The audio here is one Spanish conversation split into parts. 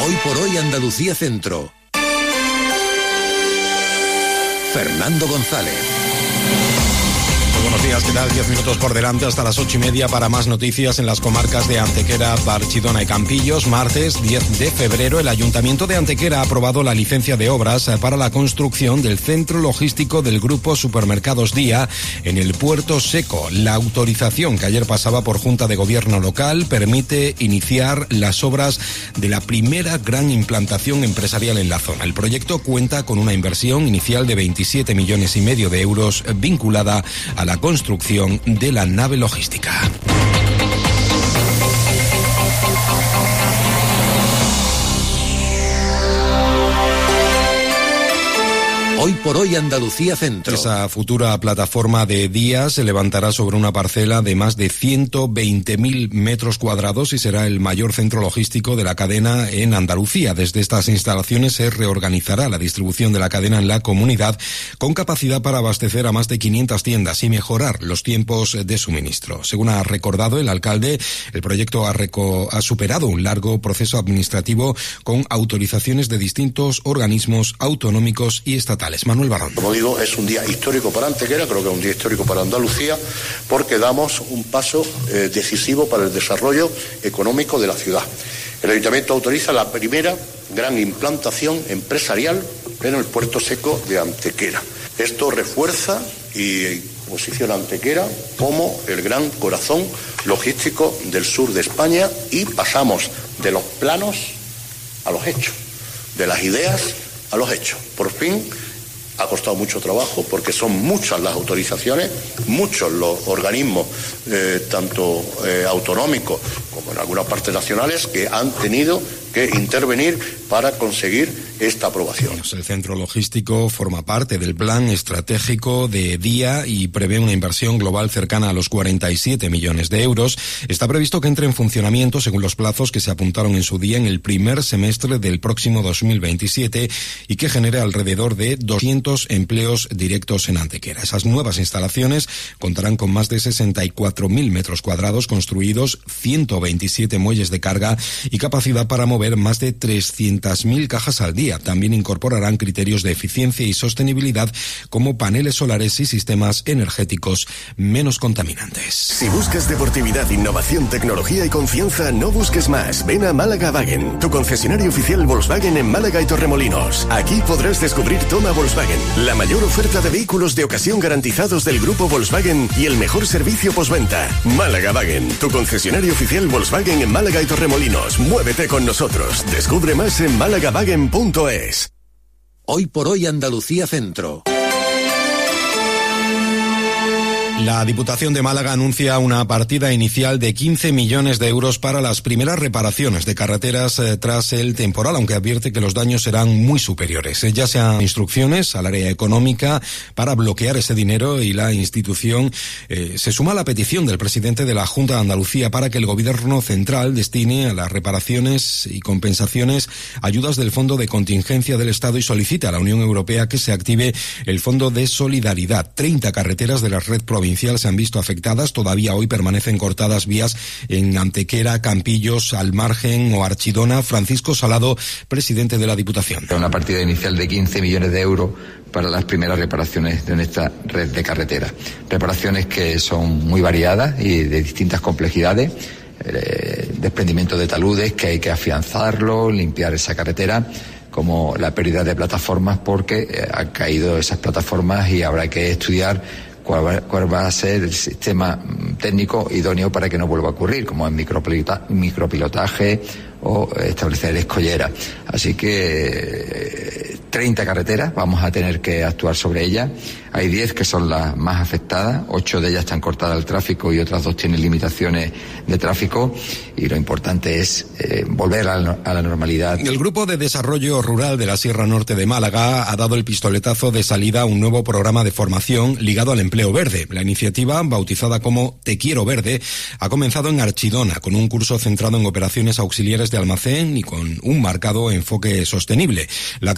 Hoy por hoy Andalucía Centro. Fernando González. Buenos días, ¿qué tal? 10 minutos por delante hasta las 8:30 para más noticias en las comarcas de Antequera, Barchidona y Campillos. Martes 10 de febrero, el Ayuntamiento de Antequera ha aprobado la licencia de obras para la construcción del centro logístico del Grupo Supermercados Día en el Puerto Seco. La autorización que ayer pasaba por Junta de Gobierno local permite iniciar las obras de la primera gran implantación empresarial en la zona. El proyecto cuenta con una inversión inicial de 27,5 millones de euros vinculada a la construcción de la nave logística. Hoy por hoy Andalucía Centro. Esa futura plataforma de Día se levantará sobre una parcela de más de 120.000 metros cuadrados y será el mayor centro logístico de la cadena en Andalucía. Desde estas instalaciones se reorganizará la distribución de la cadena en la comunidad con capacidad para abastecer a más de 500 tiendas y mejorar los tiempos de suministro. Según ha recordado el alcalde, el proyecto ha superado un largo proceso administrativo con autorizaciones de distintos organismos autonómicos y estatales. Manuel Barrón. Como digo, es un día histórico para Antequera, creo que es un día histórico para Andalucía, porque damos un paso decisivo para el desarrollo económico de la ciudad. El Ayuntamiento autoriza la primera gran implantación empresarial en el Puerto Seco de Antequera. Esto refuerza y posiciona a Antequera como el gran corazón logístico del sur de España y pasamos de los planos a los hechos, de las ideas a los hechos. Por fin. Ha costado mucho trabajo porque son muchas las autorizaciones, muchos los organismos, tanto autonómicos como en algunas partes nacionales, que han tenido que intervenir para conseguir esta aprobación. El centro logístico forma parte del plan estratégico de Día y prevé una inversión global cercana a los 47 millones de euros. Está previsto que entre en funcionamiento según los plazos que se apuntaron en su día en el primer semestre del próximo 2027 y que genere alrededor de 200 empleos directos en Antequera. Esas nuevas instalaciones contarán con más de 64.000 metros cuadrados construidos, 127 muelles de carga y capacidad para mover más de 300.000 cajas al día. También incorporarán criterios de eficiencia y sostenibilidad como paneles solares y sistemas energéticos menos contaminantes. Si buscas deportividad, innovación, tecnología y confianza, no busques más. Ven a Málaga Wagen, tu concesionario oficial Volkswagen en Málaga y Torremolinos. Aquí podrás descubrir Toma Volkswagen, la mayor oferta de vehículos de ocasión garantizados del grupo Volkswagen y el mejor servicio postventa. Málaga Wagen, tu concesionario oficial Volkswagen en Málaga y Torremolinos. Muévete con nosotros. Descubre más en malagawagen.es. Hoy por hoy Andalucía Centro. La Diputación de Málaga anuncia una partida inicial de 15 millones de euros para las primeras reparaciones de carreteras tras el temporal, aunque advierte que los daños serán muy superiores. Ya sean instrucciones al área económica para bloquear ese dinero y la institución se suma a la petición del presidente de la Junta de Andalucía para que el Gobierno central destine a las reparaciones y compensaciones ayudas del Fondo de Contingencia del Estado y solicita a la Unión Europea que se active el Fondo de Solidaridad. 30 carreteras de la red provincial se han visto afectadas. Todavía hoy permanecen cortadas vías en Antequera, Campillos, Al Margen o Archidona. Francisco Salado, presidente de la Diputación. Una partida inicial de 15 millones de euros para las primeras reparaciones de nuestra red de carreteras. Reparaciones que son muy variadas y de distintas complejidades. Desprendimiento de taludes que hay que afianzarlo, limpiar esa carretera, como la pérdida de plataformas porque han caído esas plataformas y habrá que estudiar cuál va a ser el sistema técnico idóneo para que no vuelva a ocurrir, como en micropilotaje o establecer escolleras. Así que 30 carreteras, vamos a tener que actuar sobre ellas. Hay 10 que son las más afectadas, 8 de ellas están cortadas al tráfico y otras 2 tienen limitaciones de tráfico, y lo importante es volver a la normalidad. El Grupo de Desarrollo Rural de la Sierra Norte de Málaga ha dado el pistoletazo de salida a un nuevo programa de formación ligado al empleo verde. La iniciativa, bautizada como Te Quiero Verde, ha comenzado en Archidona con un curso centrado en operaciones auxiliares de almacén y con un marcado enfoque sostenible. La acción formativa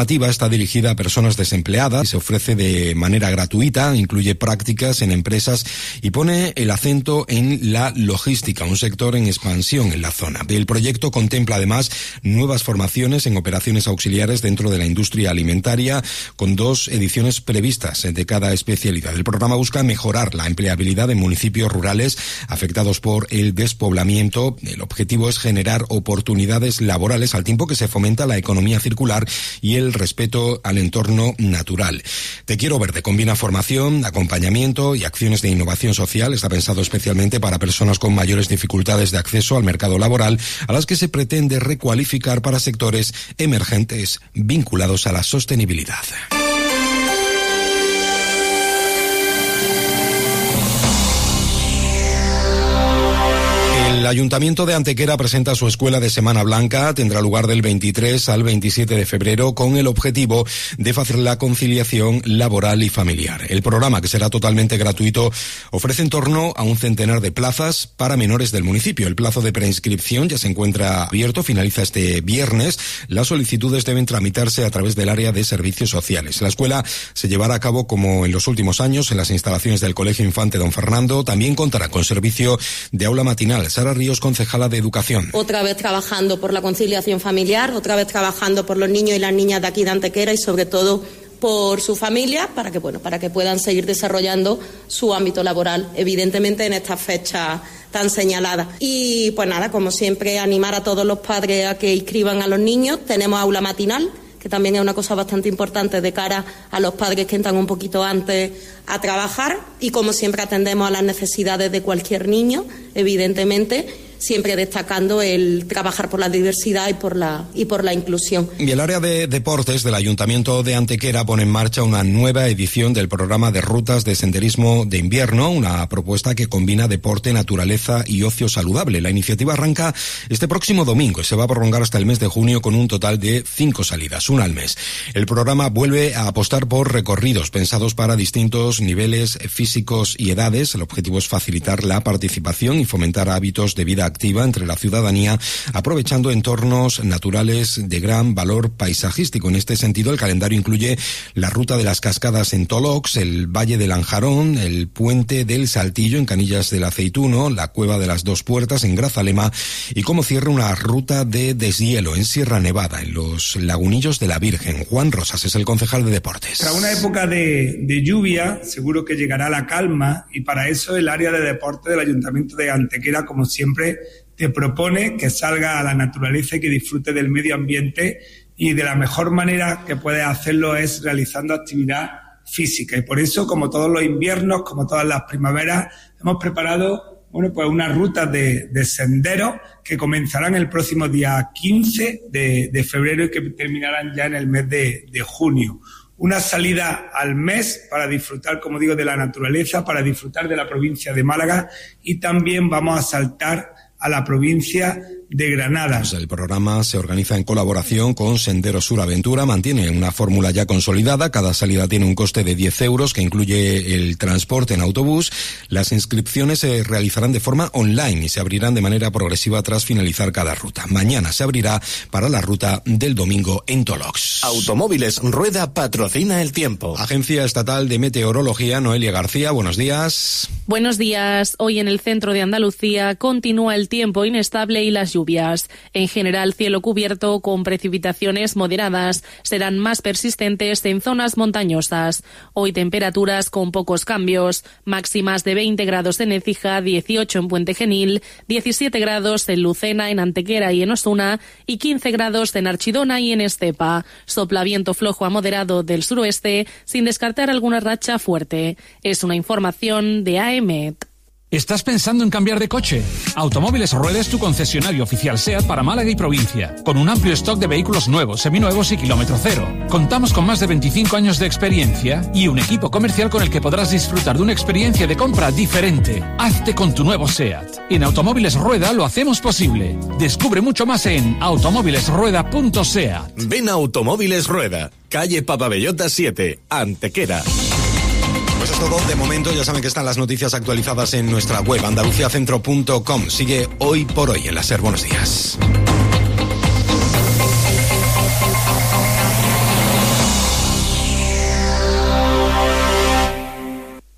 formativa está dirigida a personas desempleadas y se ofrece de manera gratuita, incluye prácticas en empresas y pone el acento en la logística, un sector en expansión en la zona. El proyecto contempla además nuevas formaciones en operaciones auxiliares dentro de la industria alimentaria, con 2 ediciones previstas de cada especialidad. El programa busca mejorar la empleabilidad en municipios rurales afectados por el despoblamiento. El objetivo es generar oportunidades laborales al tiempo que se fomenta la economía circular y el respeto al entorno natural. Te Quiero Verde combina formación, acompañamiento y acciones de innovación social. Está pensado especialmente para personas con mayores dificultades de acceso al mercado laboral, a las que se pretende recualificar para sectores emergentes vinculados a la sostenibilidad. El Ayuntamiento de Antequera presenta su escuela de Semana Blanca. Tendrá lugar del 23 al 27 de febrero con el objetivo de facilitar la conciliación laboral y familiar. El programa, que será totalmente gratuito, ofrece en torno a un centenar de plazas para menores del municipio. El plazo de preinscripción ya se encuentra abierto, finaliza este viernes. Las solicitudes deben tramitarse a través del área de servicios sociales. La escuela se llevará a cabo, como en los últimos años, en las instalaciones del Colegio Infante Don Fernando. También contará con servicio de aula matinal. Sara Ríos, concejala de Educación. Otra vez trabajando por la conciliación familiar, otra vez trabajando por los niños y las niñas de aquí de Antequera y sobre todo por su familia, para que puedan seguir desarrollando su ámbito laboral, evidentemente en estas fechas tan señaladas. Y pues nada, como siempre, animar a todos los padres a que inscriban a los niños. Tenemos aula matinal, que también es una cosa bastante importante de cara a los padres que entran un poquito antes a trabajar, y como siempre atendemos a las necesidades de cualquier niño, evidentemente, siempre destacando el trabajar por la diversidad y por la inclusión. Y el área de deportes del Ayuntamiento de Antequera pone en marcha una nueva edición del programa de rutas de senderismo de invierno, una propuesta que combina deporte, naturaleza y ocio saludable. La iniciativa arranca este próximo domingo y se va a prolongar hasta el mes de junio con un total de 5 salidas, una al mes. El programa vuelve a apostar por recorridos pensados para distintos niveles físicos y edades. El objetivo es facilitar la participación y fomentar hábitos de vida activa entre la ciudadanía, aprovechando entornos naturales de gran valor paisajístico. En este sentido, el calendario incluye la ruta de las cascadas en Tolox, el Valle del Anjarón, el Puente del Saltillo en Canillas del Aceituno, la Cueva de las Dos Puertas en Grazalema y como cierre una ruta de deshielo en Sierra Nevada, en los Lagunillos de la Virgen. Juan Rosas es el concejal de Deportes. Tras una época de lluvia, seguro que llegará la calma, y para eso el área de deporte del Ayuntamiento de Antequera, como siempre, te propone que salga a la naturaleza y que disfrute del medio ambiente, y de la mejor manera que puedes hacerlo es realizando actividad física. Y por eso, como todos los inviernos, como todas las primaveras, hemos preparado pues unas rutas de senderos que comenzarán el próximo día 15 de febrero y que terminarán ya en el mes de junio. Una salida al mes para disfrutar, como digo, de la naturaleza, para disfrutar de la provincia de Málaga, y también vamos a saltar a la provincia de Granada. Pues el programa se organiza en colaboración con Senderos Sur Aventura, mantiene una fórmula ya consolidada. Cada salida tiene un coste de 10 euros que incluye el transporte en autobús. Las inscripciones se realizarán de forma online y se abrirán de manera progresiva tras finalizar cada ruta. Mañana se abrirá para la ruta del domingo en Tolox. Automóviles Rueda patrocina el tiempo. Agencia Estatal de Meteorología, Noelia García, buenos días. Buenos días. Hoy en el centro de Andalucía continúa el tiempo inestable y las lluvias. En general, cielo cubierto con precipitaciones moderadas. Serán más persistentes en zonas montañosas. Hoy temperaturas con pocos cambios. Máximas de 20 grados en Écija, 18 en Puente Genil, 17 grados en Lucena, en Antequera y en Osuna y 15 grados en Archidona y en Estepa. Sopla viento flojo a moderado del suroeste sin descartar alguna racha fuerte. Es una información de AEMET. ¿Estás pensando en cambiar de coche? Automóviles Rueda es tu concesionario oficial SEAT para Málaga y provincia, con un amplio stock de vehículos nuevos, seminuevos y kilómetro cero. Contamos con más de 25 años de experiencia y un equipo comercial con el que podrás disfrutar de una experiencia de compra diferente. Hazte con tu nuevo SEAT. En Automóviles Rueda lo hacemos posible. Descubre mucho más en automóvilesrueda.seat. Ven a Automóviles Rueda, calle Papabellota 7, Antequera. Pues es todo de momento. Ya saben que están las noticias actualizadas en nuestra web andaluciacentro.com. Sigue Hoy por Hoy en la SER. Buenos días.